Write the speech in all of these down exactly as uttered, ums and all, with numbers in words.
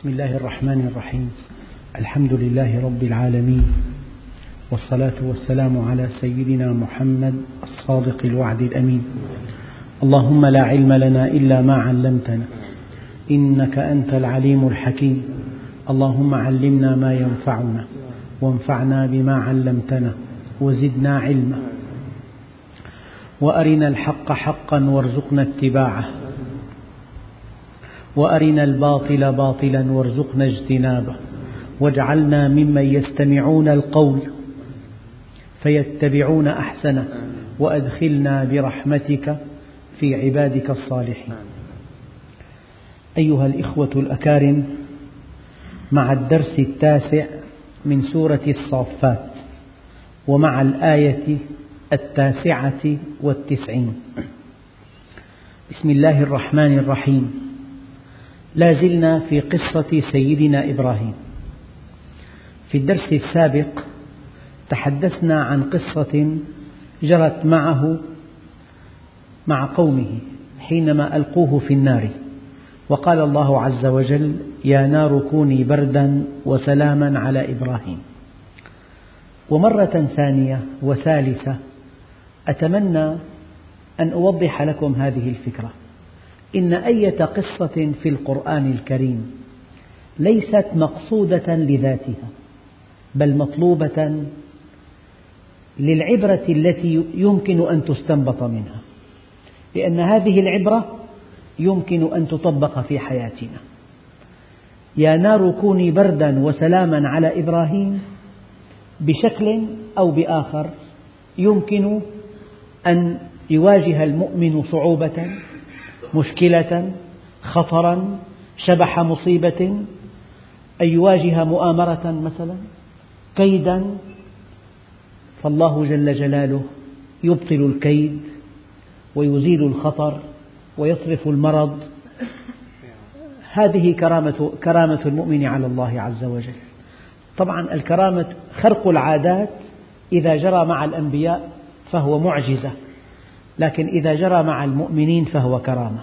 بسم الله الرحمن الرحيم. الحمد لله رب العالمين، والصلاة والسلام على سيدنا محمد الصادق الوعد الأمين. اللهم لا علم لنا إلا ما علمتنا إنك أنت العليم الحكيم. اللهم علمنا ما ينفعنا وانفعنا بما علمتنا وزدنا علما، وأرنا الحق حقا وارزقنا اتباعه، وأرنا الباطل باطلا وارزقنا اجتنابه، واجعلنا ممن يستمعون القول فيتبعون أحسنه، وأدخلنا برحمتك في عبادك الصالحين. أيها الإخوة الأكارم، مع الدرس التاسع من سورة الصافات، ومع الآية التاسعة والتسعين. بسم الله الرحمن الرحيم. لا زلنا في قصة سيدنا إبراهيم. في الدرس السابق تحدثنا عن قصة جرت معه مع قومه حينما ألقوه في النار، وقال الله عز وجل: يا نار كوني بردا وسلاما على إبراهيم. ومرة ثانية وثالثة أتمنى أن أوضح لكم هذه الفكرة. إن أية قصة في القرآن الكريم ليست مقصودة لذاتها، بل مطلوبة للعبرة التي يمكن أن تستنبط منها، لأن هذه العبرة يمكن أن تطبق في حياتنا. يا نار كوني بردا وسلاما على إبراهيم بشكل أو بآخر يمكن أن يواجه المؤمن صعوبة، مشكلة، خطرا، شبح مصيبة، أن يواجه مؤامرة مثلا، كيدا، فالله جل جلاله يبطل الكيد ويزيل الخطر ويصرف المرض. هذه كرامة, كرامة المؤمن على الله عز وجل. طبعا الكرامة خرق العادات إذا جرى مع الأنبياء فهو معجزة، لكن إذا جرى مع المؤمنين فهو كرامة.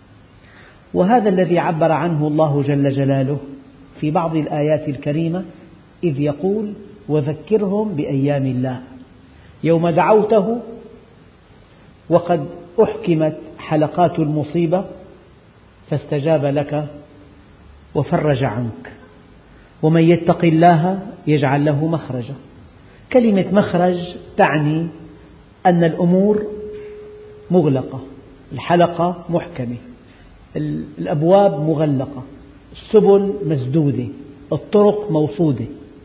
وهذا الذي عبر عنه الله جل جلاله في بعض الآيات الكريمة، إذ يقول: وذكرهم بأيام الله يوم دعوته وقد أحكمت حلقات المصيبة فاستجاب لك وفرج عنك، ومن يتق الله يجعل له مخرجا. كلمة مخرج تعني أن الأمور مغلقة، الحلقة محكمة، الأبواب مغلقة، السبل مسدودة، الطرق موصودة.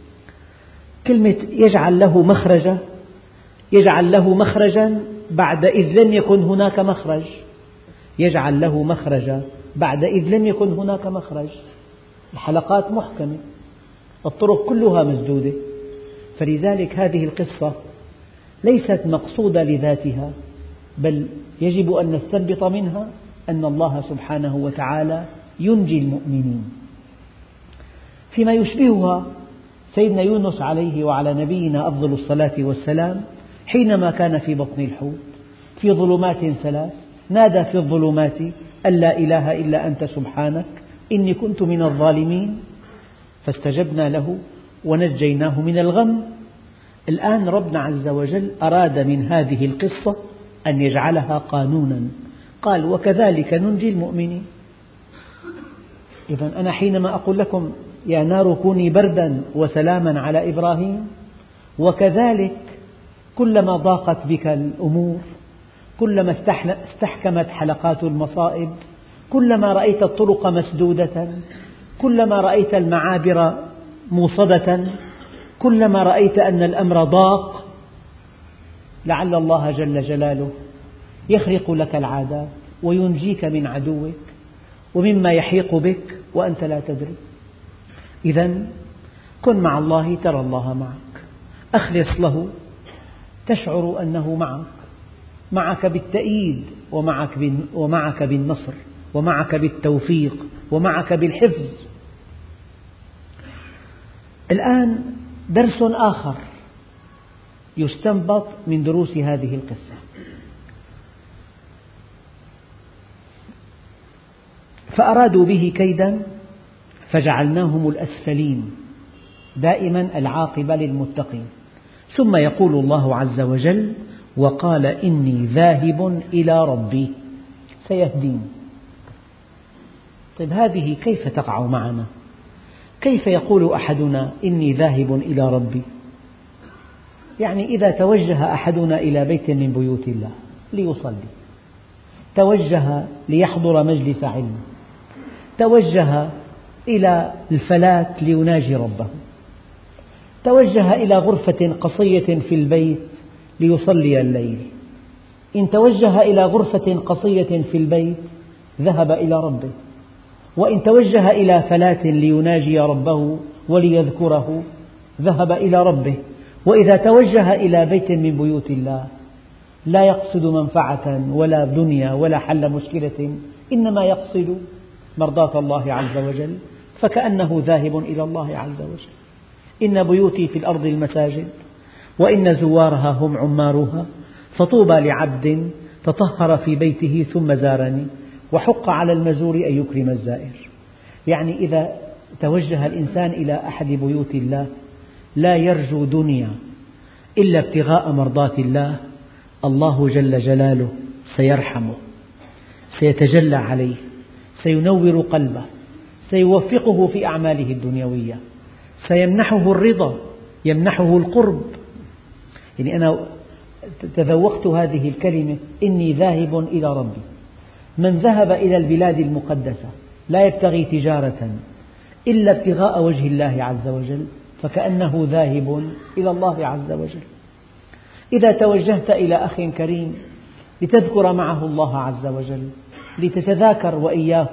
كلمة يجعل له مخرجا، يجعل له مخرجا بعد إذ لم يكن هناك مخرج، يجعل له مخرجا بعد إذ لم يكن هناك مخرج. الحلقات محكمة، الطرق كلها مسدودة. فلذلك هذه القصة ليست مقصودة لذاتها، بل يجب أن نستنبط منها أن الله سبحانه وتعالى ينجي المؤمنين. فيما يشبهها سيدنا يونس عليه وعلى نبينا أفضل الصلاة والسلام، حينما كان في بطن الحوت في ظلمات ثلاث، نادى في الظلمات أن لا إله إلا أنت سبحانك إني كنت من الظالمين، فاستجبنا له ونجيناه من الغم. الآن ربنا عز وجل أراد من هذه القصة أن يجعلها قانونا، قال: وكذلك ننجي المؤمنين. إذن أنا حينما أقول لكم يا نار كوني بردا وسلاما على إبراهيم، وكذلك كلما ضاقت بك الأمور، كلما استحكمت حلقات المصائب، كلما رأيت الطرق مسدودة، كلما رأيت المعابر موصدة، كلما رأيت أن الأمر ضاق، لعل الله جل جلاله يخرق لك العادات وينجيك من عدوك ومما يحيق بك وأنت لا تدري. إذن كن مع الله ترى الله معك، أخلص له تشعر أنه معك، معك بالتأييد، ومعك ومعك بالنصر، ومعك بالتوفيق، ومعك بالحفظ. الآن درس آخر يستنبط من دروس هذه القصة. فأرادوا به كيدا فجعلناهم الأسفلين. دائما العاقبة للمتقين. ثم يقول الله عز وجل: وقال إني ذاهب إلى ربي سيهدين. طيب هذه كيف تقع معنا؟ كيف يقول أحدنا إني ذاهب إلى ربي؟ يعني إذا توجه أحدنا إلى بيت من بيوت الله ليصلي، توجه ليحضر مجلس علم، توجه إلى الفلاة ليناجي ربه، توجه إلى غرفة قصية في البيت ليصلي الليل، إن توجه إلى غرفة قصية في البيت ذهب إلى ربه، وإن توجه إلى فلاة ليناجي ربه وليذكره ذهب إلى ربه. وإذا توجه إلى بيت من بيوت الله لا يقصد منفعة ولا دنيا ولا حل مشكلة، إنما يقصد مرضاة الله عز وجل، فكأنه ذاهب إلى الله عز وجل. إن بيوتي في الأرض المساجد وإن زوارها هم عمارها، فطوبى لعبد تطهر في بيته ثم زارني، وحق على المزور أن يكرم الزائر. يعني إذا توجه الإنسان إلى أحد بيوت الله لا يرجو دنيا إلا ابتغاء مرضاة الله، الله جل جلاله سيرحمه، سيتجلى عليه، سينور قلبه، سيوفقه في أعماله الدنيوية، سيمنحه الرضا، يمنحه القرب. يعني أنا تذوقت هذه الكلمة إني ذاهب إلى ربي. من ذهب إلى البلاد المقدسة لا يبتغي تجارة إلا ابتغاء وجه الله عز وجل فكأنه ذاهب إلى الله عز وجل. إذا توجهت إلى أخ كريم لتذكر معه الله عز وجل، لتتذاكر وإياه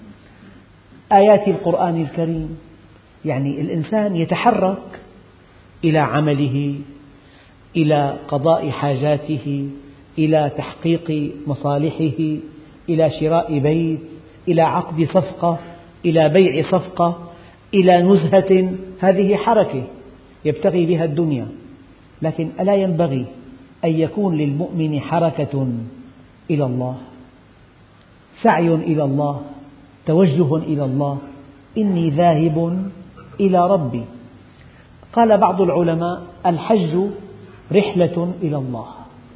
آيات القرآن الكريم، يعني الإنسان يتحرك إلى عمله، إلى قضاء حاجاته، إلى تحقيق مصالحه، إلى شراء بيت، إلى عقد صفقة، إلى بيع صفقة، إلى نزهة. هذه حركة يبتغي بها الدنيا، لكن ألا ينبغي أن يكون للمؤمن حركة إلى الله، سعي إلى الله، توجه إلى الله. إني ذاهب إلى ربي. قال بعض العلماء: الحج رحلة إلى الله.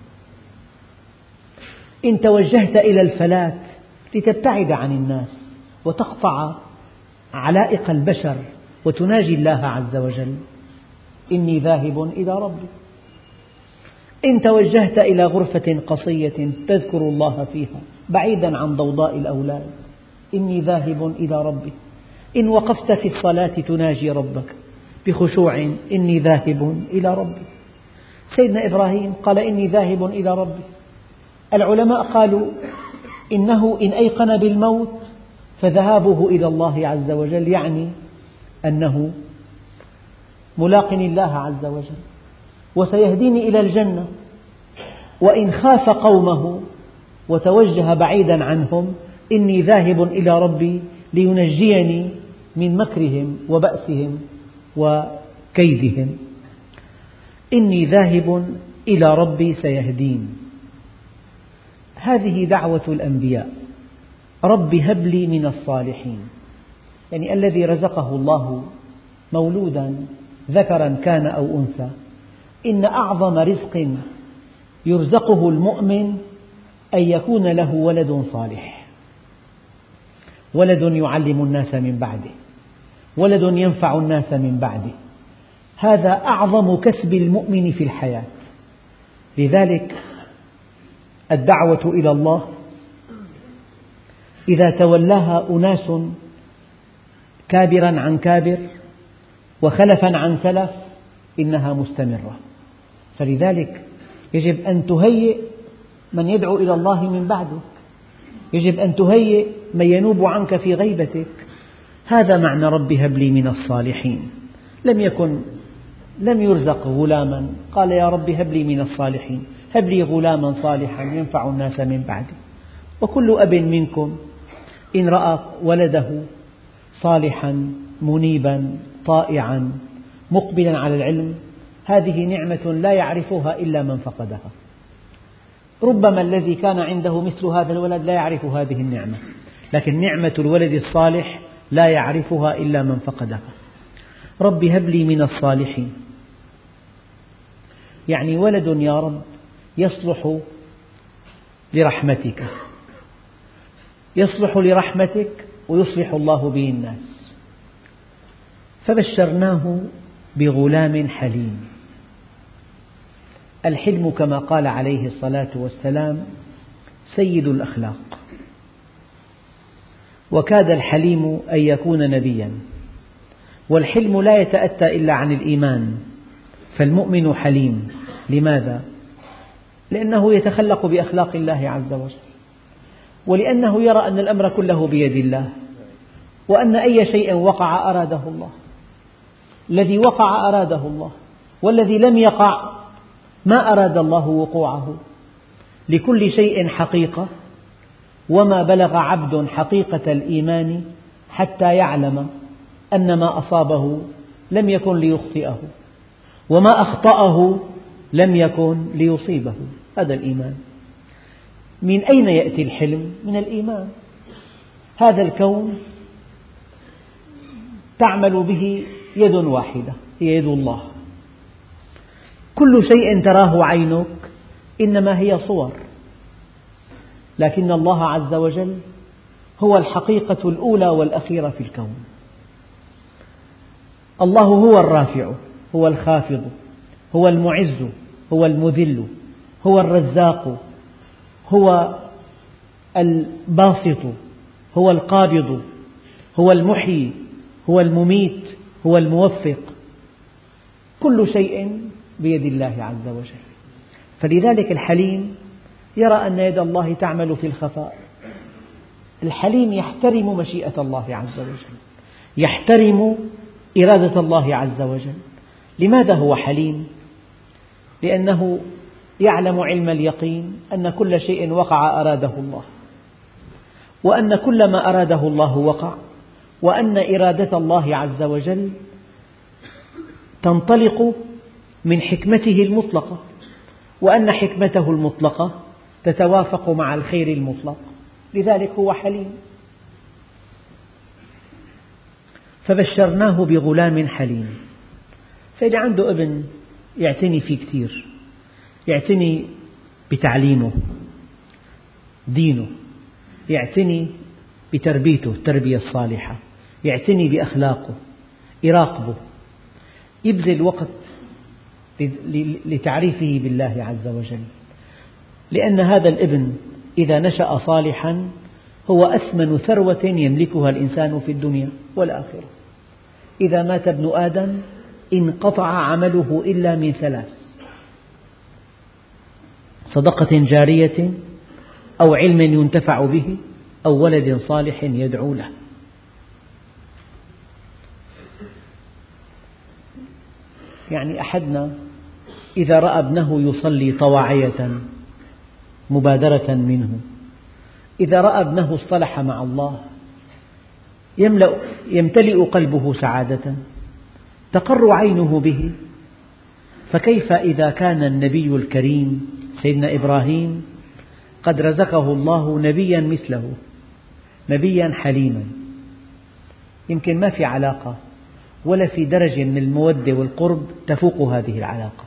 إن توجهت إلى الفلاة لتبتعد عن الناس وتقطع علائق البشر وتناجي الله عز وجل، إني ذاهب إلى ربي. إن توجهت إلى غرفة قصية تذكر الله فيها بعيدا عن ضوضاء الأولاد، إني ذاهب إلى ربي. إن وقفت في الصلاة تناجي ربك بخشوع، إني ذاهب إلى ربي. سيدنا إبراهيم قال: إني ذاهب إلى ربي. العلماء قالوا: إنه إن أيقن بالموت فذهابه إلى الله عز وجل يعني أنه ملاق الله عز وجل وسيهديني إلى الجنة. وإن خاف قومه وتوجه بعيدا عنهم، إني ذاهب إلى ربي لينجيني من مكرهم وبأسهم وكيدهم. إني ذاهب إلى ربي سيهدين. هذه دعوة الأنبياء: رب هب لي من الصالحين. يعني الذي رزقه الله مولودا ذكرا كان أو أنثى، إن أعظم رزق يرزقه المؤمن أن يكون له ولد صالح، ولد يعلم الناس من بعده، ولد ينفع الناس من بعده. هذا أعظم كسب المؤمن في الحياة. لذلك الدعوة إلى الله إذا تولاها أناس كابرا عن كابر وخلفا عن سلف إنها مستمرة. فلذلك يجب أن تهيئ من يدعو إلى الله من بعدك، يجب أن تهيئ من ينوب عنك في غيبتك. هذا معنى رب هب لي من الصالحين. لم يكن لم يرزق غلاما قال: يا رب هب لي من الصالحين، هب لي غلاما صالحا ينفع الناس من بعدي. وكل أب منكم إن رأى ولده صالحا منيبا طائعا مقبلا على العلم، هذه نعمة لا يعرفها إلا من فقدها. ربما الذي كان عنده مثل هذا الولد لا يعرف هذه النعمة، لكن نعمة الولد الصالح لا يعرفها إلا من فقدها. رب هب لي من الصالحين، يعني ولد يا رب يصلح لرحمتك، يصلح لرحمتك ويصلح الله به الناس. فبشرناه بغلام حليم. الحلم كما قال عليه الصلاة والسلام سيد الأخلاق، وكاد الحليم أن يكون نبيا. والحلم لا يتأتى إلا عن الإيمان، فالمؤمن حليم. لماذا؟ لأنه يتخلق بأخلاق الله عز وجل، ولأنه يرى أن الأمر كله بيد الله، وأن أي شيء وقع أراده الله. الذي وقع أراده الله، والذي لم يقع ما أراد الله وقوعه. لكل شيء حقيقة، وما بلغ عبد حقيقة الإيمان حتى يعلم أن ما أصابه لم يكن ليخطئه، وما أخطأه لم يكن ليصيبه. هذا الإيمان. من أين يأتي الحلم؟ من الإيمان. هذا الكون تعمل به يد واحدة، هي يد الله. كل شيء تراه عينك إنما هي صور، لكن الله عز وجل هو الحقيقة الأولى والأخيرة في الكون. الله هو الرافع، هو الخافض، هو المعز، هو المذل، هو الرزاق، هو الباسط، هو القابض، هو المحيي، هو المميت، هو الموفق. كل شيء بيد الله عز وجل. فلذلك الحليم يرى أن يد الله تعمل في الخفاء. الحليم يحترم مشيئة الله عز وجل، يحترم إرادة الله عز وجل. لماذا هو حليم؟ لأنه يعلم علم اليقين أن كل شيء وقع أراده الله، وأن كل ما أراده الله وقع، وأن إرادة الله عز وجل تنطلق من حكمته المطلقة، وأن حكمته المطلقة تتوافق مع الخير المطلق. لذلك هو حليم. فبشرناه بغلام حليم. فإذا عنده ابن يعتني فيه كثير، يعتني بتعليمه دينه، يعتني بتربيته التربية الصالحة، يعتني بأخلاقه، يراقبه، يبذل وقت لتعريفه بالله عز وجل. لأن هذا الابن إذا نشأ صالحا هو أثمن ثروة يملكها الإنسان في الدنيا والآخرة. إذا مات ابن آدم انقطع عمله إلا من ثلاث: صدقة جارية، أو علم ينتفع به، أو ولد صالح يدعو له. يعني أحدنا إذا رأى ابنه يصلي طواعية مبادرة منه، إذا رأى ابنه اصطلح مع الله يملأ يمتلئ قلبه سعادة تقر عينه به. فكيف إذا كان النبي الكريم سيدنا إبراهيم قد رزقه الله نبيا مثله، نبيا حليما، يمكن ما في علاقة ولا في درجة من المودة والقرب تفوق هذه العلاقة.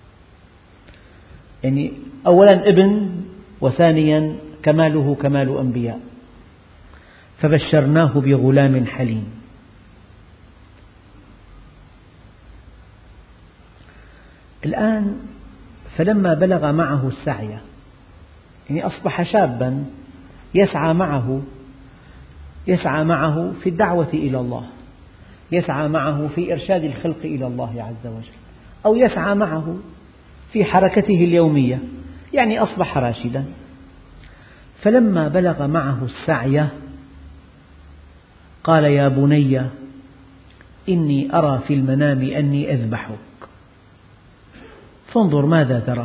يعني أولا ابن، وثانيا كماله كمال أنبياء. فبشرناه بغلام حليم. الآن فلما بلغ معه السعي، يعني أصبح شابا يسعى معه يسعى معه في الدعوة إلى الله، يسعى معه في إرشاد الخلق إلى الله عز وجل، أو يسعى معه في حركته اليومية، يعني أصبح راشدا. فلما بلغ معه السعي قال: يا بني إني أرى في المنام أني أذبحك فانظر ماذا ترى.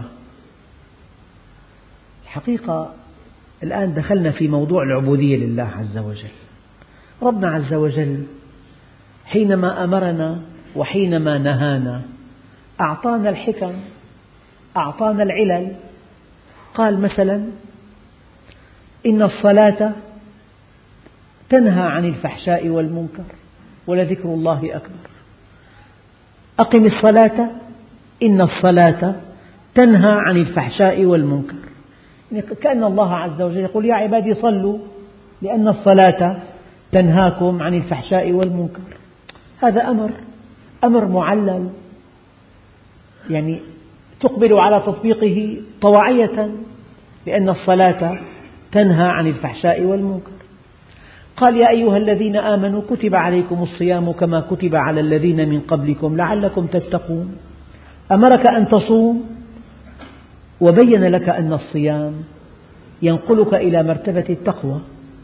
الحقيقة الآن دخلنا في موضوع العبودية لله عز وجل. ربنا عز وجل حينما أمرنا وحينما نهانا أعطانا الحكم، أعطانا العلل. قال مثلا: إن الصلاة تنهى عن الفحشاء والمنكر ولذكر الله أكبر. أقم الصلاة إن الصلاة تنهى عن الفحشاء والمنكر. كأن الله عز وجل يقول يا عبادي صلوا لأن الصلاة تنهاكم عن الفحشاء والمنكر. هذا أمر أمر معلل، يعني تقبل على تطبيقه طواعية، لأن الصلاة تنهى عن الفحشاء والمنكر. قال يا أيها الذين آمنوا كتب عليكم الصيام كما كتب على الذين من قبلكم لعلكم تتقون. أمرك أن تصوم وبين لك أن الصيام ينقلك إلى مرتبة التقوى.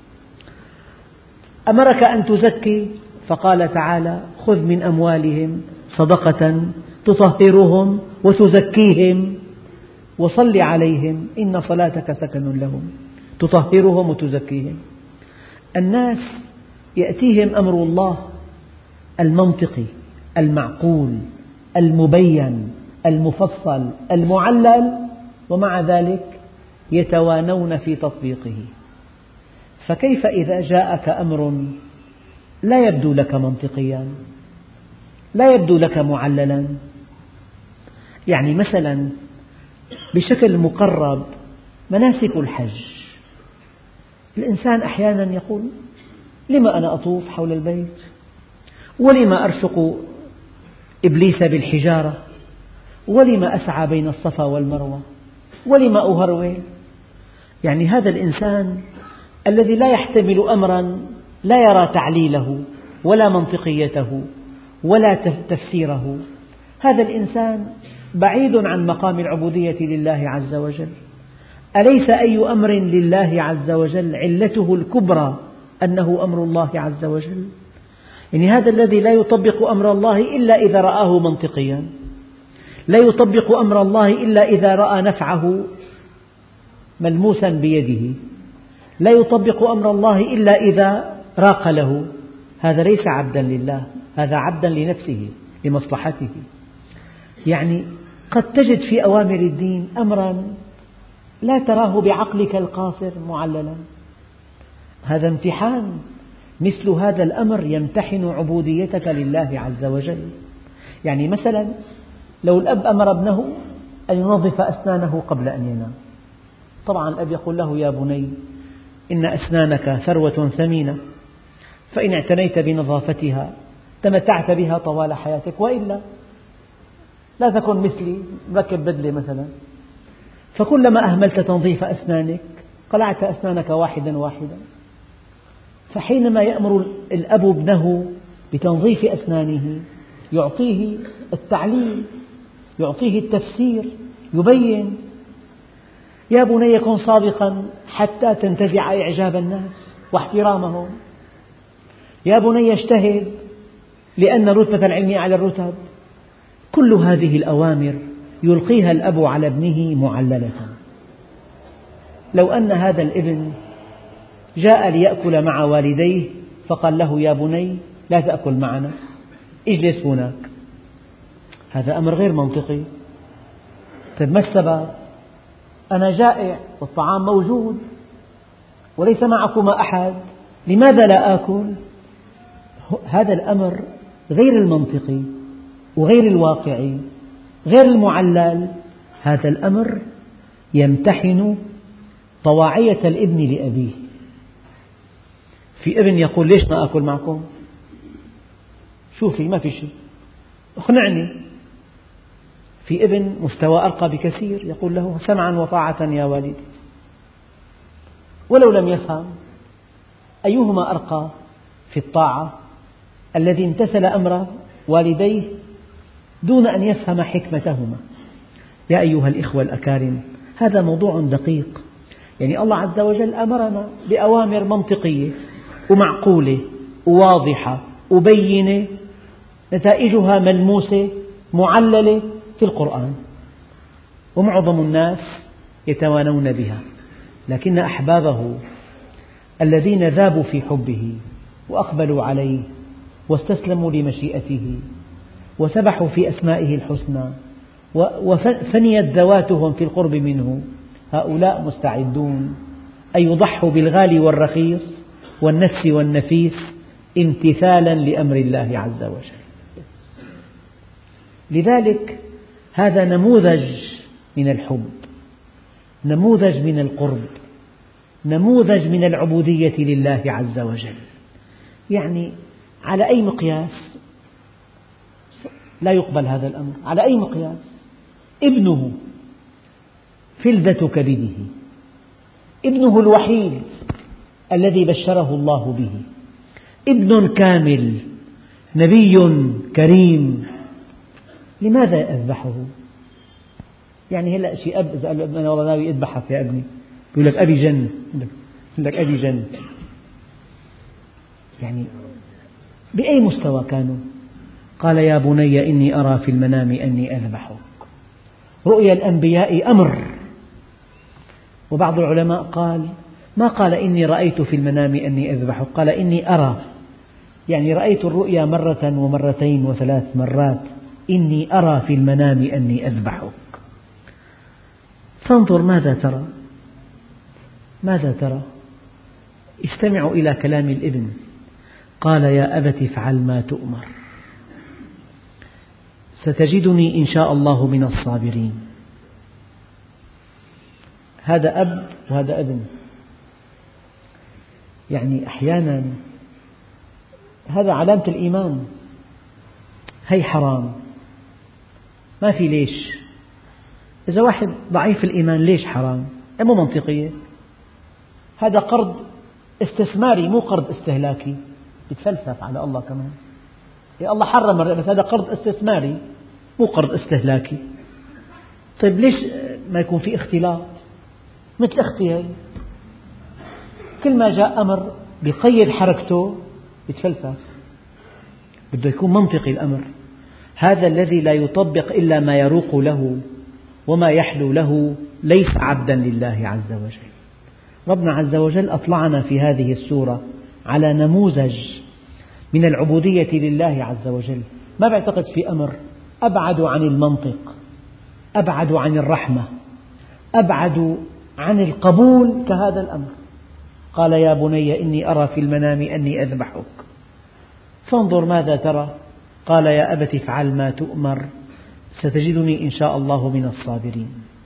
أمرك أن تزكي فقال تعالى خذ من أموالهم صدقة تطهرهم وتزكيهم وصل عليهم إن صلاتك سكن لهم. تطهرهم وتزكيهم. الناس يأتيهم أمر الله المنطقي المعقول المبين المفصل المعلل، ومع ذلك يتوانون في تطبيقه. فكيف إذا جاءك أمر لا يبدو لك منطقيا، لا يبدو لك معللا؟ يعني مثلا بشكل مقرب مناسك الحج، الإنسان أحيانا يقول لما أنا أطوف حول البيت، ولما أرشق إبليس بالحجارة، ولما أسعى بين الصفا والمروة، ولما أهرول. يعني هذا الإنسان الذي لا يحتمل أمرا لا يرى تعليله ولا منطقيته ولا تفسيره، هذا الإنسان بعيد عن مقام العبودية لله عز وجل. أليس أي أمر لله عز وجل علته الكبرى أنه أمر الله عز وجل؟ يعني هذا الذي لا يطبق أمر الله إلا إذا رآه منطقيا، لا يطبق أمر الله إلا إذا رأى نفعه ملموسا بيده، لا يطبق أمر الله إلا إذا راق له. هذا ليس عبدا لله، هذا عبدا لنفسه لمصلحته. يعني قد تجد في أوامر الدين أمرا لا تراه بعقلك القاصر معللا. هذا امتحان، مثل هذا الأمر يمتحن عبوديتك لله عز وجل. يعني مثلا لو الأب أمر ابنه أن ينظف أسنانه قبل أن ينام، طبعا الأب يقول له يا بني إن أسنانك ثروة ثمينة، فإن اعتنيت بنظافتها تمتعت بها طوال حياتك، وإلا لا تكن مثلي مركب بدلة مثلا، فكلما أهملت تنظيف أسنانك قلعت أسنانك واحدا واحدا. فحينما يأمر الأب ابنه بتنظيف أسنانه يعطيه التعليل، يعطيه التفسير، يبين يا بني كن صادقا حتى تنتزع إعجاب الناس واحترامهم، يا بني اجتهد لأن رتبة العلم على الرتب. كل هذه الأوامر يلقيها الأب على ابنه معللة. لو أن هذا الابن جاء ليأكل مع والديه فقال له يا بني لا تأكل معنا اجلس هناك، هذا أمر غير منطقي. طيب ما السبب؟ أنا جائع والطعام موجود وليس معكما أحد، لماذا لا آكل؟ هذا الأمر غير المنطقي وغير الواقعي غير المعلل. هذا الأمر يمتحن طواعية الابن لأبيه. في ابن يقول ليش ما أكل معكم؟ شوفي ما في شيء، اقنعني. في ابن مستوى أرقى بكثير يقول له سمعا وطاعة يا والدي. ولو لم يفهم أيهما أرقى في الطاعة؟ الذي امتثل أمر والديه دون أن يفهم حكمتهما. يا أيها الإخوة الأكارم، هذا موضوع دقيق. يعني الله عز وجل أمرنا بأوامر منطقية ومعقولة وواضحة وبينة، نتائجها ملموسة معللة في القرآن، ومعظم الناس يتوانون بها. لكن أحبابه الذين ذابوا في حبه وأقبلوا عليه واستسلموا لمشيئته وسبحوا في أسمائه الحسنى وفنيت ذواتهم في القرب منه، هؤلاء مستعدون أن يضحوا بالغالي والرخيص والنفس والنفيس امتثالا لأمر الله عز وجل. لذلك هذا نموذج من الحب، نموذج من القرب، نموذج من العبودية لله عز وجل. يعني على أي مقياس لا يقبل هذا الأمر؟ على أي مقياس؟ ابنه فلذة كبده، ابنه الوحيد الذي بشره الله به، ابن كامل، نبي كريم، لماذا أذبحه؟ يعني هلأ شيء أب إذا قال له أنا والله ناوي أذبحك يا ابني، يقول لك أبي جن، يقول لك أبي جن. يعني بأي مستوى كانوا؟ قال يا بني إني أرى في المنام أني أذبحك. رؤيا الأنبياء أمر. وبعض العلماء قال ما قال إني رأيت في المنام أني أذبحك، قال إني أرى، يعني رأيت الرؤيا مرة ومرتين وثلاث مرات، إني أرى في المنام أني أذبحك. فانظر ماذا ترى، ماذا ترى؟ استمعوا إلى كلام الابن. قال يا أبت افعل ما تؤمر ستجدني إن شاء الله من الصابرين. هذا أب وهذا ابن. يعني أحيانا هذا علامة الإيمان. هي حرام، ما في ليش. إذا واحد ضعيف الإيمان ليش حرام؟ مو منطقية. هذا قرض استثماري مو قرض استهلاكي، يتفلسف على الله كمان. يا الله حرم، بس هذا قرض استثماري مو قرض استهلاكي. طيب ليش ما يكون في اختلاط؟ مثل أختي هي، كل ما جاء أمر بقيد حركته يتفلسف. بده يكون منطقي الأمر. هذا الذي لا يطبق إلا ما يروق له وما يحلو له ليس عبدا لله عز وجل. ربنا عز وجل أطلعنا في هذه السورة على نموذج من العبودية لله عز وجل. ما بعتقد في أمر أبعد عن المنطق، أبعد عن الرحمة، أبعد عن القبول كهذا الأمر. قال يا بني إني أرى في المنام أني أذبحك فانظر ماذا ترى. قال يا أبت افعل ما تؤمر ستجدني إن شاء الله من الصابرين.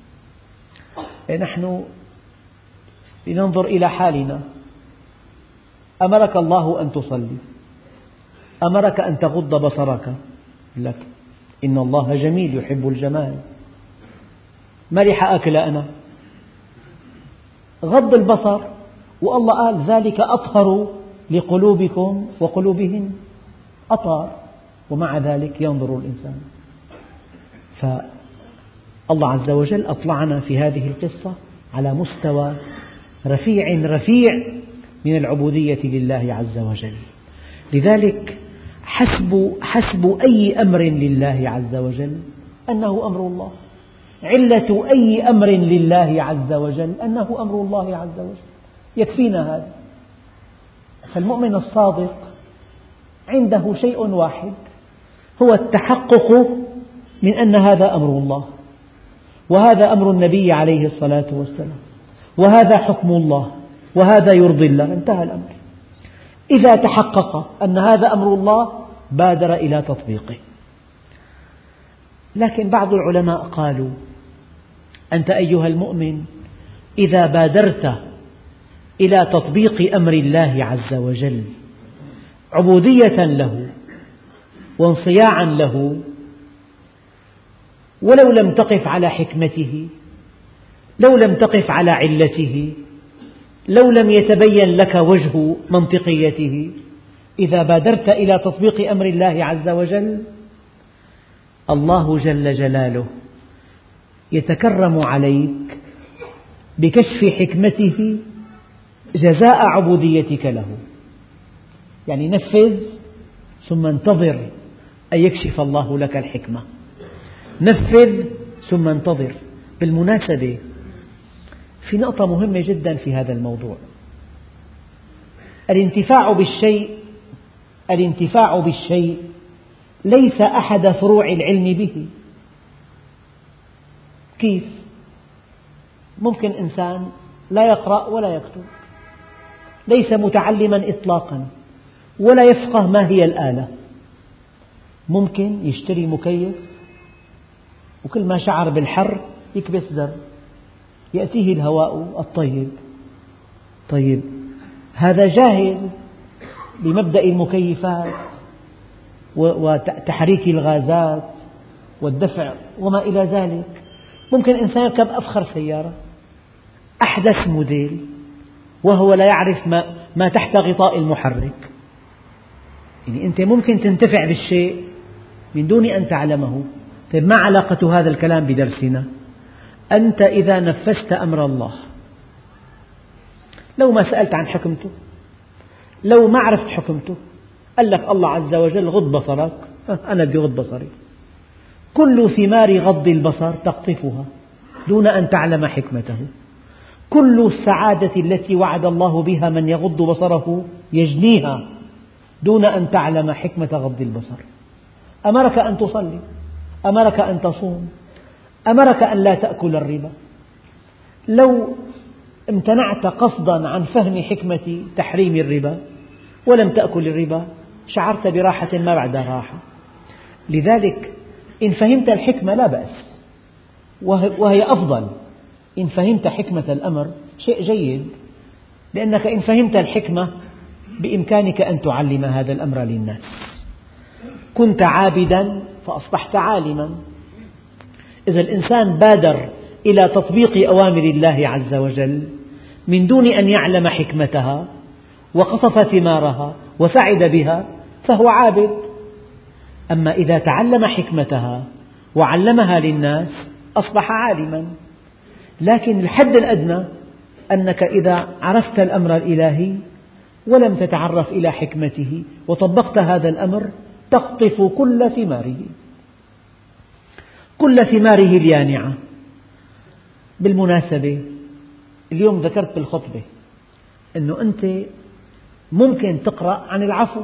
نحن لننظر إلى حالنا. أمرك الله أن تصلي، أمرك أن تغض بصرك، لك إن الله جميل يحب الجمال، ما لي أكل أنا، غض البصر، والله قال ذلك أطهر لقلوبكم وقلوبهم، أطهر، ومع ذلك ينظر الإنسان. فالله عز وجل أطلعنا في هذه القصة على مستوى رفيع رفيع من العبودية لله عز وجل. لذلك حسب, حسب أي أمر لله عز وجل أنه أمر الله، علة أي أمر لله عز وجل أنه أمر الله عز وجل، يكفينا هذا. فالمؤمن الصادق عنده شيء واحد هو التحقق من أن هذا أمر الله، وهذا أمر النبي عليه الصلاة والسلام، وهذا حكم الله، وهذا يرضي الله، انتهى الأمر. إذا تحقق أن هذا أمر الله بادر إلى تطبيقه. لكن بعض العلماء قالوا أنت أيها المؤمن إذا بادرت إلى تطبيق أمر الله عز وجل عبودية له وانصياعا له، ولو لم تقف على حكمته، لو لم تقف على علته، لو لم يتبين لك وجه منطقيته، إذا بادرت إلى تطبيق أمر الله عز وجل الله جل جلاله يتكرم عليك بكشف حكمته جزاء عبوديتك له. يعني نفذ ثم انتظر أن يكشف الله لك الحكمة، نفذ ثم انتظر. بالمناسبة في نقطة مهمة جدا في هذا الموضوع، الانتفاع بالشيء الانتفاع بالشيء ليس أحد فروع العلم به. كيف؟ ممكن إنسان لا يقرأ ولا يكتب، ليس متعلما إطلاقا ولا يفقه ما هي الآلة، ممكن يشتري مكيف وكل ما شعر بالحر يكبس زر يأتيه الهواء الطيب. طيب هذا جاهل بمبدأ المكيفات وتحريك الغازات والدفع وما إلى ذلك. ممكن إنسان يركب أفخر سيارة أحدث موديل وهو لا يعرف ما, ما تحت غطاء المحرك. يعني أنت ممكن تنتفع بالشيء من دون أن تعلمه. طيب ما علاقة هذا الكلام بدرسنا؟ أنت إذا نفذت أمر الله، لو ما سألت عن حكمته، لو ما عرفت حكمته، قال لك الله عز وجل غض بصرك، أنا بدي غض بصري، كل ثمار غض البصر تقطفها دون أن تعلم حكمته، كل السعادة التي وعد الله بها من يغض بصره يجنيها دون أن تعلم حكمة غض البصر. أمرك أن تصلي، أمرك أن تصوم، أمرك أن لا تأكل الربا، لو امتنعت قصدا عن فهم حكمة تحريم الربا ولم تأكل الربا شعرت براحة ما بعد راحة. لذلك إن فهمت الحكمة لا بأس، وهي أفضل. إن فهمت حكمة الأمر شيء جيد، لأنك إن فهمت الحكمة بإمكانك أن تعلم هذا الأمر للناس. كنت عابدا فأصبحت عالما. إذا الإنسان بادر إلى تطبيق أوامر الله عز وجل من دون أن يعلم حكمتها وقطف ثمارها وسعد بها فهو عابد. أما إذا تعلم حكمتها وعلمها للناس أصبح عالما. لكن الحد الأدنى أنك إذا عرفت الأمر الإلهي ولم تتعرف إلى حكمته وطبقت هذا الأمر تقطف كل ثماره، كل ثماره اليانعة. بالمناسبة اليوم ذكرت بالخطبة أنه أنت ممكن تقرأ عن العفو،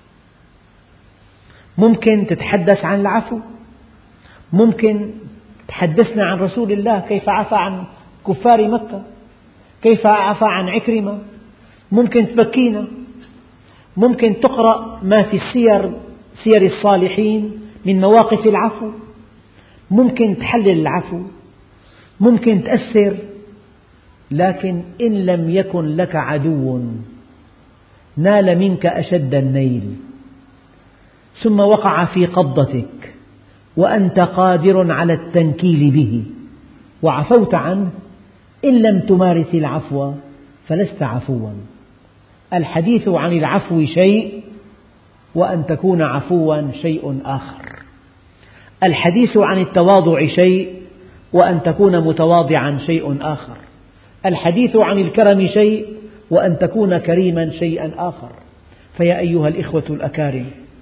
ممكن تتحدث عن العفو، ممكن تحدثنا عن رسول الله كيف عفى عن كفار مكة، كيف عفى عن عكرمة، ممكن تبكينا، ممكن تقرأ ما في السير سير الصالحين من مواقف العفو، ممكن تحلل العفو، ممكن تأثر. لكن إن لم يكن لك عدو نال منك أشد النيل ثم وقع في قبضتك وأنت قادر على التنكيل به وعفوت عنه، إن لم تمارس العفو فلست عفوا. الحديث عن العفو شيء وأن تكون عفوا شيء آخر. الحديث عن التواضع شيء وأن تكون متواضعا شيء آخر. الحديث عن الكرم شيء وأن تكون كريما شيئا آخر. فيا أيها الإخوة الأكارم،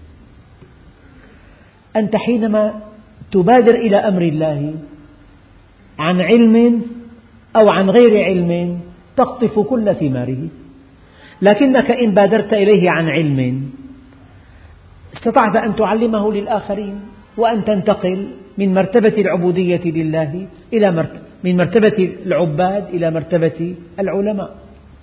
أنت حينما تبادر إلى أمر الله عن علم أو عن غير علم تقطف كل ثماره. لكنك إن بادرت إليه عن علم استطعت أن تعلمه للآخرين وأن تنتقل من مرتبة العبودية لله إلى مرتبة من مرتبة العباد إلى مرتبة العلماء.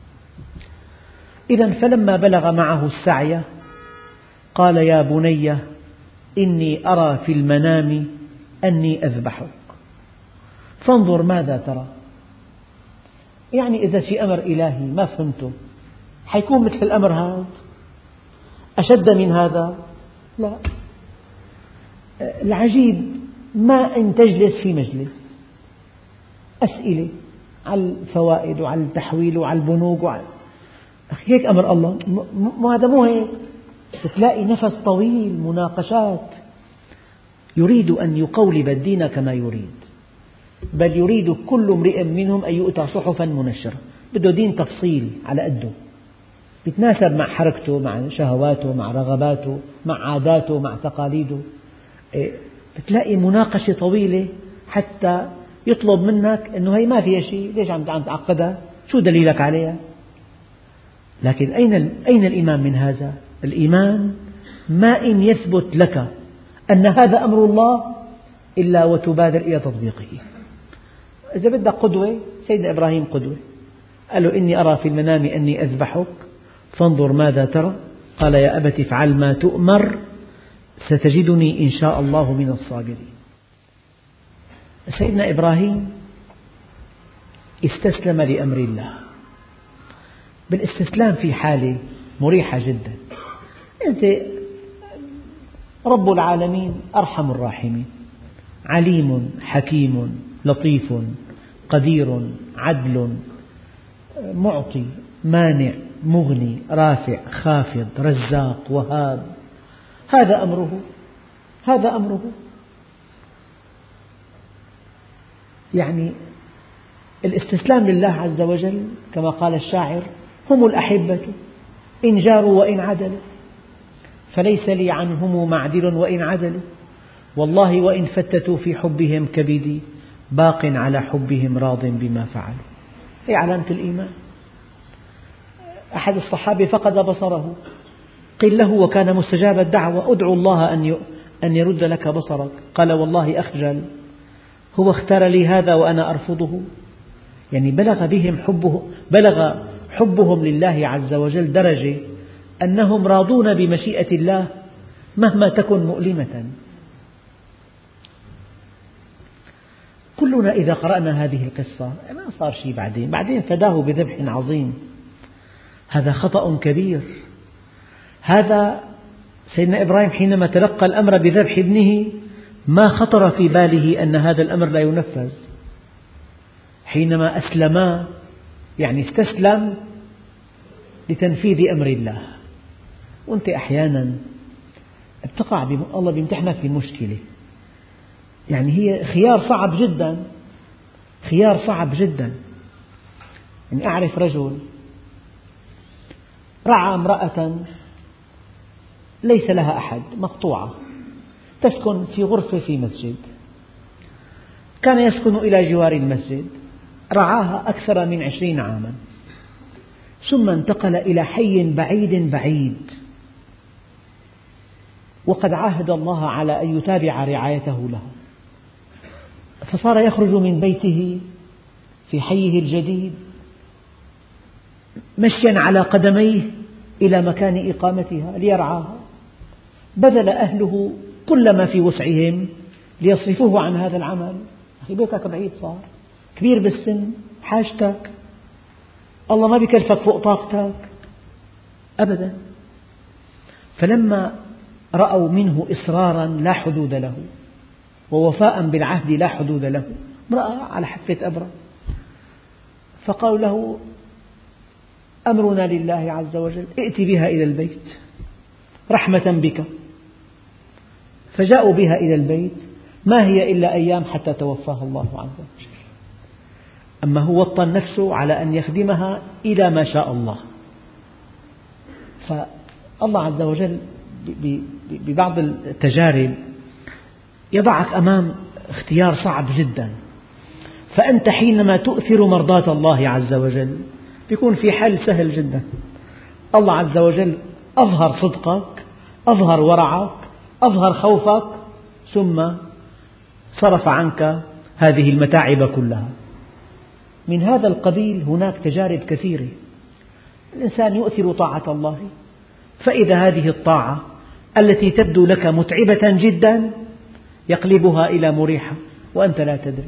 إذا فلما بلغ معه السعي قال يا بني إني أرى في المنام أني أذبحك فانظر ماذا ترى. يعني إذا في أمر إلهي ما فهمته حيكون مثل الأمر هذا أشد من هذا؟ لا. العجيب ما أن تجلس في مجلس أسئلة على الفوائد وعلى التحويل وعلى البنوك وعلى أخي هيك أمر الله، هذا مو هيك. تلاقي نفس طويل مناقشات، يريد أن يقولب الدين كما يريد، بل يريد كل امرئ منهم أن يؤتى صحفا منشرة. بده دين تفصيل على قده، يتناسب مع حركته، مع شهواته، مع رغباته، مع عاداته، مع تقاليده. بتلاقي مناقشة طويلة حتى يطلب منك أنه هي ما فيها شيء، ليش عم تعقدها؟ شو دليلك عليها؟ لكن أين أين الإيمان من هذا؟ الإيمان ما إن يثبت لك أن هذا أمر الله إلا وتبادر إلى تطبيقه. إذا بدك قدوة، سيدنا إبراهيم قدوة، قال له إني أرى في المنام أني أذبحك فانظر ماذا ترى. قال يا أبت افعل ما تؤمر ستجدني إن شاء الله من الصابرين. سيدنا إبراهيم استسلم لأمر الله. بالاستسلام في حالة مريحة جدا. أنت رب العالمين أرحم الراحمين، عليم حكيم لطيف قدير عدل معطي مانع مغني رافع خافض رزاق وهاب. هذا أمره، هذا أمره. يعني الاستسلام لله عز وجل كما قال الشاعر هم الأحبة إن جاروا وإن عدلوا، فليس لي عنهم معدل وإن عدلوا، والله وإن فتتوا في حبهم كبدي باق على حبهم راض بما فعلوا. هي علامة الإيمان. أحد الصحابة فقد بصره، قيل له وكان مستجاب الدعوة أدعو الله أن يرد لك بصرك، قال والله أخجل، هو اختار لي هذا وأنا أرفضه. يعني بلغ بهم حبه بلغ حبهم لله عز وجل درجة أنهم راضون بمشيئة الله مهما تكن مؤلمة. كلنا إذا قرأنا هذه القصة ما صار شيء بعدين بعدين فداه بذبح عظيم. هذا خطأ كبير. هذا سيدنا إبراهيم حينما تلقى الأمر بذبح ابنه ما خطر في باله أن هذا الأمر لا ينفذ. حينما أسلما يعني استسلم لتنفيذ أمر الله. وأنت أحيانا بتقع الله بيمتحنك في مشكلة، يعني هي خيار صعب جدا، خيار صعب جدا. يعني أعرف رجل رعى امرأة ليس لها أحد، مقطوعة، تسكن في غرفة في مسجد، كان يسكن إلى جوار المسجد، رعاها أكثر من عشرين عاما، ثم انتقل إلى حي بعيد بعيد، وقد عاهد الله على أن يتابع رعايته له، فصار يخرج من بيته في حيه الجديد مشيا على قدميه إلى مكان إقامتها ليرعاها. بذل أهله كل ما في وسعهم ليصرفوه عن هذا العمل. أخي بيتك بعيد، صار كبير بالسن، حاجتك الله ما بيكلفك فوق طاقتك أبدا. فلما رأوا منه إصرارا لا حدود له ووفاء بالعهد لا حدود له، امرأة على حافة أبرة، فقالوا له أمرنا لله عز وجل، ائت بها إلى البيت رحمة بك. فجاءوا بها إلى البيت، ما هي إلا أيام حتى توفاها الله عز وجل. أما هو وطن نفسه على أن يخدمها إلى ما شاء الله. فالله عز وجل ببعض التجارب يضعك أمام اختيار صعب جدا، فأنت حينما تؤثر مرضاة الله عز وجل يكون في حل سهل جدا. الله عز وجل أظهر صدقك، أظهر ورعك، أظهر خوفك، ثم صرف عنك هذه المتاعب كلها. من هذا القبيل هناك تجارب كثيرة. الإنسان يؤثر طاعة الله، فإذا هذه الطاعة التي تبدو لك متعبة جدا يقلبها إلى مريحة وأنت لا تدري.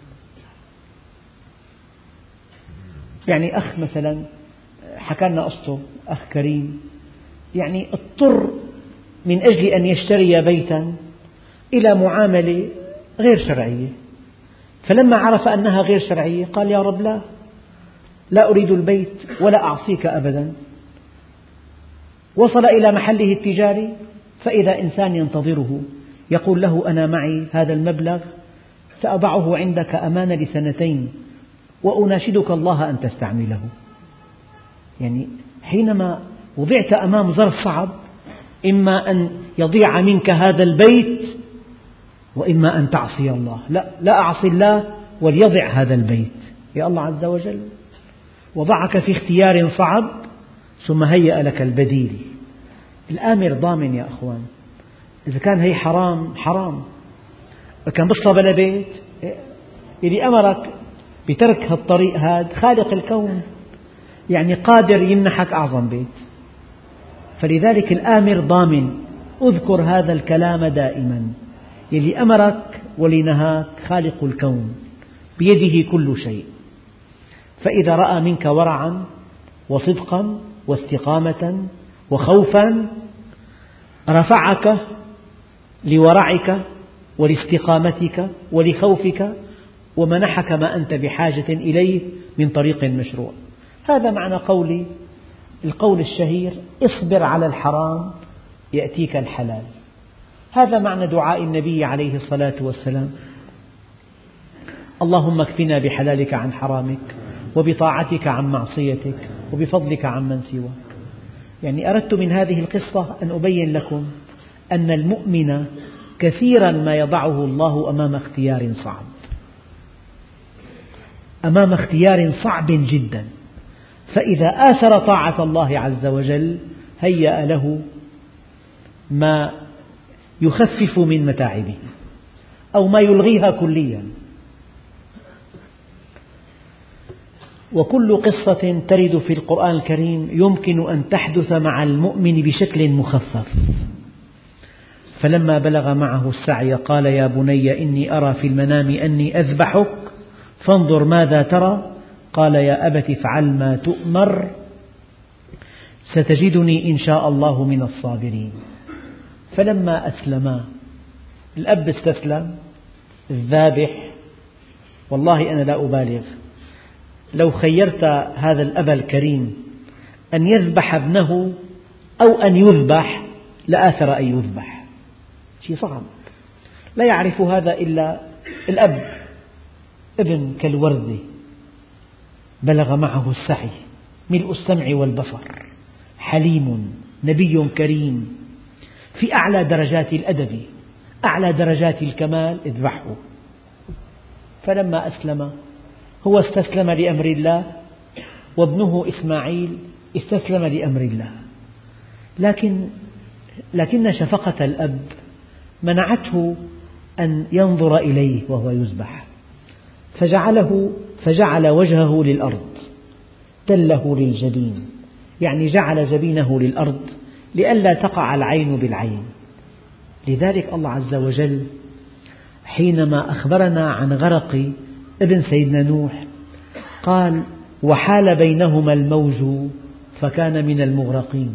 يعني أخ مثلا حكى لنا قصته، أخ كريم، يعني اضطر من أجل أن يشتري بيتا إلى معاملة غير شرعية، فلما عرف أنها غير شرعية قال يا رب لا لا أريد البيت ولا أعصيك أبدا. وصل إلى محله التجاري فإذا إنسان ينتظره يقول له أنا معي هذا المبلغ سأضعه عندك أمانة لسنتين وأناشدك الله أن تستعمله. يعني حينما وضعت أمام ظرف صعب، إما أن يضيع منك هذا البيت وإما أن تعصي الله. لا لا أعصي الله وليضع هذا البيت. يا الله عز وجل وضعك في اختيار صعب ثم هيأ لك البديل. الآمر ضامن يا أخوان. إذا كان هي حرام حرام، إذا كان بصة بلا بيت، اللي أمرك بترك هالطريق هذا خالق الكون يعني قادر يمنحك أعظم بيت. فلذلك الآمر ضامن، اذكر هذا الكلام دائما، يلي أمرك ولنهاك خالق الكون بيده كل شيء. فإذا رأى منك ورعا وصدقا واستقامة وخوفا رفعك لورعك ولاستقامتك ولخوفك ومنحك ما أنت بحاجة إليه من طريق مشروع. هذا معنى قولي القول الشهير: اصبر على الحرام يأتيك الحلال. هذا معنى دعاء النبي عليه الصلاة والسلام: اللهم اكفنا بحلالك عن حرامك وبطاعتك عن معصيتك وبفضلك عمن سواك. يعني أردت من هذه القصة أن أبين لكم أن المؤمن كثيرا ما يضعه الله أمام اختيار صعب، أمام اختيار صعب جدا، فإذا آثر طاعة الله عز وجل هيأ له ما يخفف من متاعبه أو ما يلغيها كليا. وكل قصة ترد في القرآن الكريم يمكن أن تحدث مع المؤمن بشكل مخفف. فلما بلغ معه السعي قال يا بني إني أرى في المنام أني أذبحك فانظر ماذا ترى قال يا أبت افعل ما تؤمر ستجدني إن شاء الله من الصابرين. فلما أسلما، الأب استسلم، الذابح، والله أنا لا أبالغ، لو خيرت هذا الأب الكريم أن يذبح ابنه أو أن يذبح لآثر أن يذبح، شيء صعب، لا يعرف هذا إلا الأب. ابن كالوردة بلغ معه السعي، ملء السمع والبصر، حليم، نبي كريم، في أعلى درجات الأدب، أعلى درجات الكمال، اذبحه. فلما أسلم هو استسلم لأمر الله، وابنه إسماعيل استسلم لأمر الله، لكن لكن شفقة الأب منعته أن ينظر إليه وهو يذبح، فجعله فجعل وجهه للأرض، تله للجبين، يعني جعل جبينه للأرض لئلا تقع العين بالعين. لذلك الله عز وجل حينما أخبرنا عن غرق ابن سيدنا نوح قال وحال بينهما الموج فكان من المغرقين.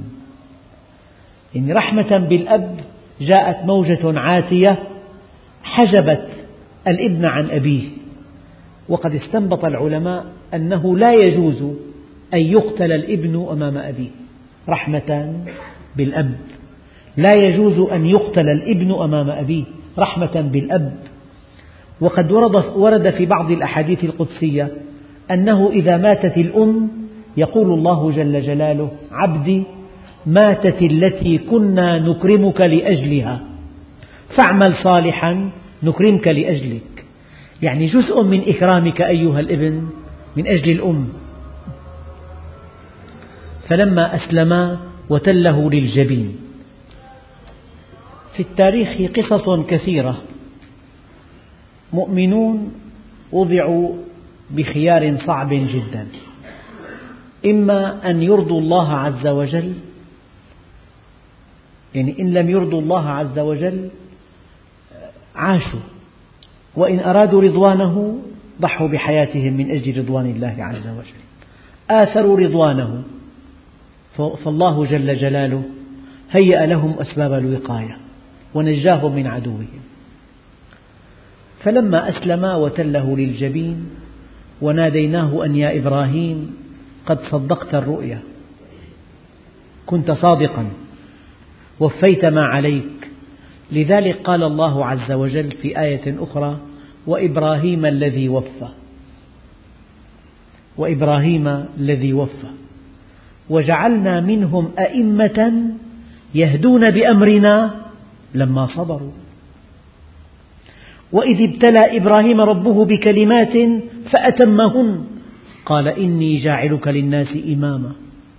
يعني رحمة بالأب جاءت موجة عاتية حجبت الابن عن أبيه. وقد استنبط العلماء أنه لا يجوز أن يقتل الابن أمام أبيه، رحمة بالأب، لا يجوز أن يقتل الابن أمام أبيه رحمة بالأب. وقد ورد في بعض الأحاديث القدسية أنه إذا ماتت الأم يقول الله جل جلاله عبدي ماتت التي كنا نكرمك لأجلها فاعمل صالحا نكرمك لأجلك، يعني جزء من إكرامك أيها الابن من أجل الأم. فلما أسلما وتله للجبين. في التاريخ قصص كثيرة، مؤمنون وضعوا بخيار صعب جدا، إما أن يرضوا الله عز وجل، يعني إن لم يرضوا الله عز وجل عاشوا، وإن أرادوا رضوانه ضحوا بحياتهم من أجل رضوان الله عز وجل، آثروا رضوانه، فالله جل جلاله هيأ لهم أسباب الوقاية ونجاهم من عدوهم. فلما أسلما وتله للجبين وناديناه أن يا إبراهيم قد صدقت الرؤيا، كنت صادقا، وفيت ما عليك. لذلك قال الله عز وجل في آية أخرى وإبراهيم الذي وفى، وإبراهيم الذي وفى وجعلنا منهم أئمة يهدون بأمرنا لما صبروا وإذ ابتلى إبراهيم ربه بكلمات فأتمهن قال إني جاعلك للناس إماما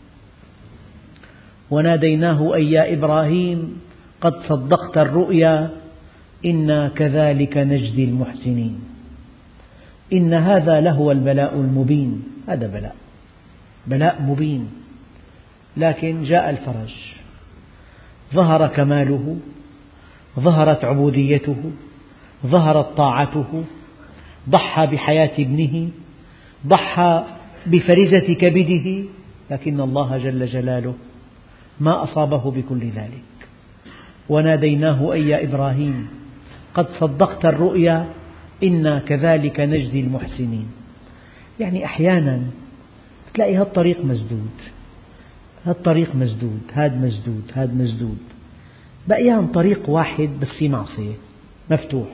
وناديناه أي يا إبراهيم قد صدقت الرؤيا إنا كذلك نجزي المحسنين إن هذا لهو البلاء المبين. هذا بلاء، بلاء مبين، لكن جاء الفرج، ظهر كماله، ظهرت عبوديته، ظهرت طاعته، ضحى بحياة ابنه، ضحى بفرزة كبده، لكن الله جل جلاله ما أصابه بكل ذلك. وناديناه أي يا إبراهيم قد صدقت الرؤيا إنا كذلك نجزي المحسنين. يعني أحيانا تلاقي هالطريق مسدود، هالطريق مسدود، هاد مسدود، هاد مسدود، بقيان طريق واحد بس في معصية مفتوح،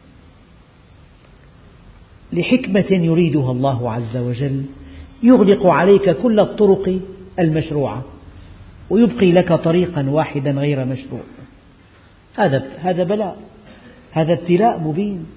لحكمة يريدها الله عز وجل يغلق عليك كل الطرق المشروعة ويبقي لك طريقا واحدا غير مشروع. هذا هذا بلاء، هذا ابتلاء مبين.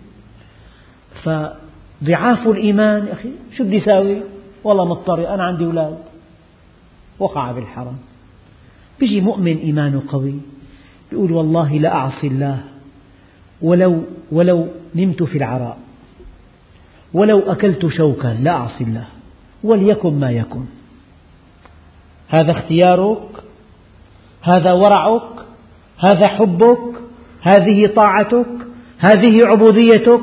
فضعاف الإيمان يا أخي شو بدي أساوي؟ والله مضطر، أنا عندي أولاد، وقع بالحرام. بيجي مؤمن إيمانه قوي يقول والله لا أعصي الله ولو ولو نمت في العراء، ولو أكلت شوكا لا أعصي الله، وليكن ما يكن. هذا اختيارك، هذا ورعك، هذا حبك، هذه طاعتك، هذه عبوديتك.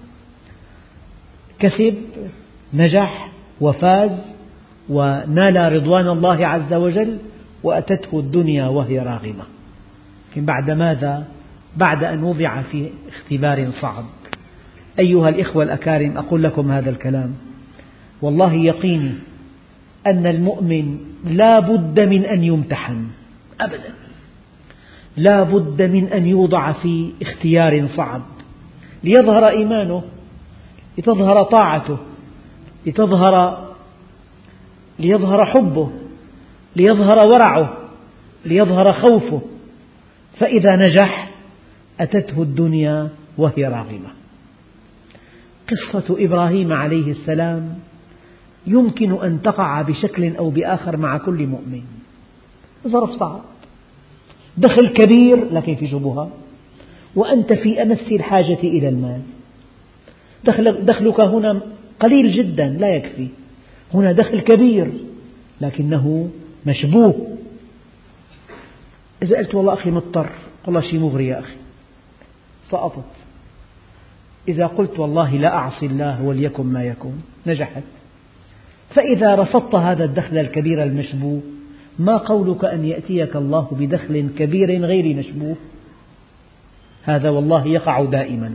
كسب، نجح وفاز ونال رضوان الله عز وجل، وأتته الدنيا وهي راغمة. لكن بعد ماذا؟ بعد أن وضع في اختبار صعب. أيها الإخوة الأكارم، أقول لكم هذا الكلام والله يقيني أن المؤمن لا بد من أن يمتحن أبدا، لا بد من أن يوضع في اختيار صعب ليظهر إيمانه، لتظهر طاعته، لتظهر ليظهر حبه، ليظهر ورعه، ليظهر خوفه. فإذا نجح أتته الدنيا وهي راغمة. قصة إبراهيم عليه السلام يمكن أن تقع بشكل أو بآخر مع كل مؤمن. ظرف صعب، دخل كبير لكن في شبهات، وأنت في أمس الحاجة إلى المال. دخلك هنا قليل جدا لا يكفي، هنا دخل كبير لكنه مشبوه. إذا قلت والله أخي مضطر، والله شيء مغري يا أخي، سقطت. إذا قلت والله لا أعصي الله وليكن ما يكون، نجحت. فإذا رفضت هذا الدخل الكبير المشبوه، ما قولك أن يأتيك الله بدخل كبير غير مشبوه؟ هذا والله يقع دائما.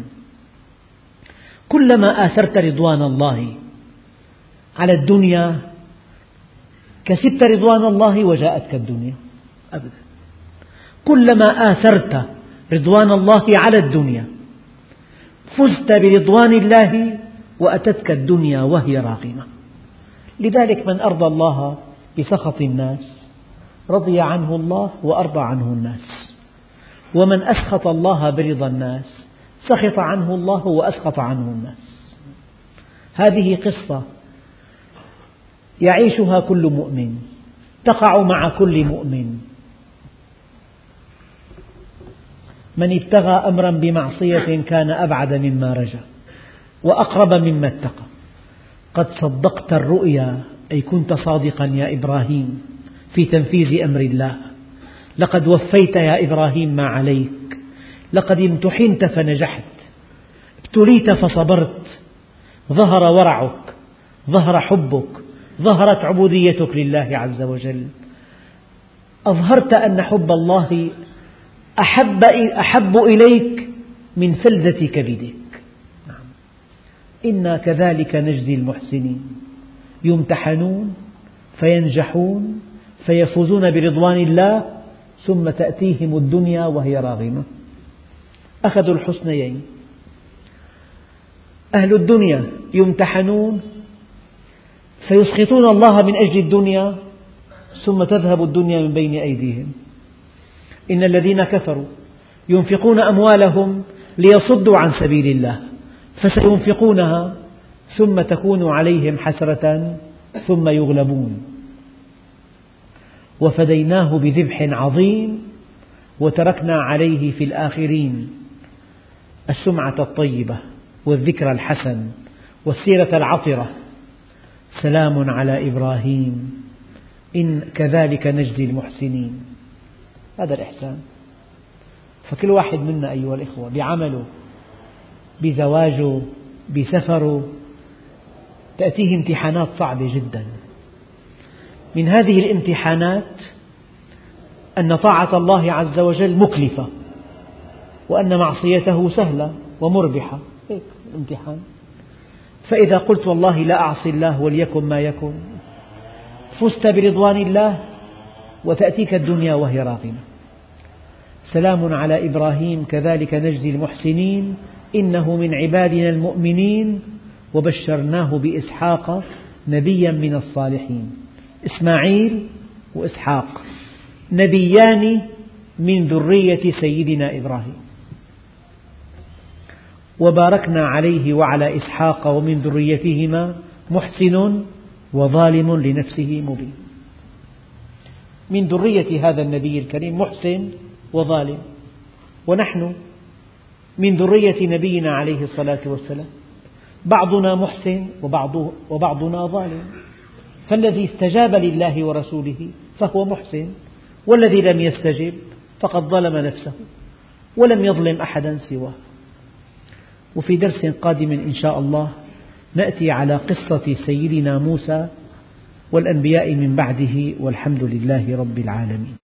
كلما آثرت رضوان الله على الدنيا كسبت رضوان الله وجاءتك الدنيا أبدا. كلما آثرت رضوان الله على الدنيا فزت برضوان الله وأتتك الدنيا وهي راغمة. لذلك من أرضى الله بسخط الناس رضي عنه الله وأرضى عنه الناس، ومن أسخط الله برضا الناس سخط عنه الله وأسخط عنه الناس. هذه قصة يعيشها كل مؤمن، تقع مع كل مؤمن. من ابتغى أمرا بمعصية كان أبعد مما رجا وأقرب مما اتقى. قد صدقت الرؤيا، أي كنت صادقا يا إبراهيم في تنفيذ أمر الله. لقد وفيت يا إبراهيم ما عليك، لقد امتحنت فنجحت، ابتليت فصبرت، ظهر ورعك، ظهر حبك، ظهرت عبوديتك لله عز وجل، أظهرت أن حب الله أحب, أحب إليك من فلذة كبدك. إنا كذلك نجزي المحسنين، يمتحنون فينجحون فيفوزون برضوان الله، ثم تأتيهم الدنيا وهي راغمة. أخذوا الحسنيين. أهل الدنيا يمتحنون فيسخطون الله من أجل الدنيا، ثم تذهب الدنيا من بين أيديهم. إن الذين كفروا ينفقون أموالهم ليصدوا عن سبيل الله فسينفقونها ثم تكون عليهم حسرة ثم يغلبون. وفديناه بذبح عظيم وتركنا عليه في الآخرين السمعة الطيبة والذكر الحسن والسيرة العطرة. سلام على إبراهيم إن كذلك نجزي المحسنين. هذا الإحسان. فكل واحد منا أيها الإخوة بعمله، بزواجه، بسفره، تأتيه امتحانات صعبة جدا. من هذه الامتحانات أن طاعة الله عز وجل مكلفة، وأن معصيته سهلة ومربحة. هيك الامتحان. فإذا قلت والله لا أعصي الله وليكن ما يكن، فزت برضوان الله وتأتيك الدنيا وهي راغمة. سلام على إبراهيم كذلك نجزي المحسنين إنه من عبادنا المؤمنين وبشرناه بإسحاق نبيا من الصالحين. إسماعيل وإسحاق نبيان من ذرية سيدنا إبراهيم، وباركنا عليه وعلى إسحاق ومن ذريتهما محسن وظالم لنفسه مبين. من ذرية هذا النبي الكريم محسن وظالم، ونحن من ذرية نبينا عليه الصلاة والسلام بعضنا محسن وبعضنا ظالم. فالذي استجاب لله ورسوله فهو محسن، والذي لم يستجب فقد ظلم نفسه ولم يظلم أحدا سواه. وفي درس قادم إن شاء الله نأتي على قصة سيدنا موسى والأنبياء من بعده، والحمد لله رب العالمين.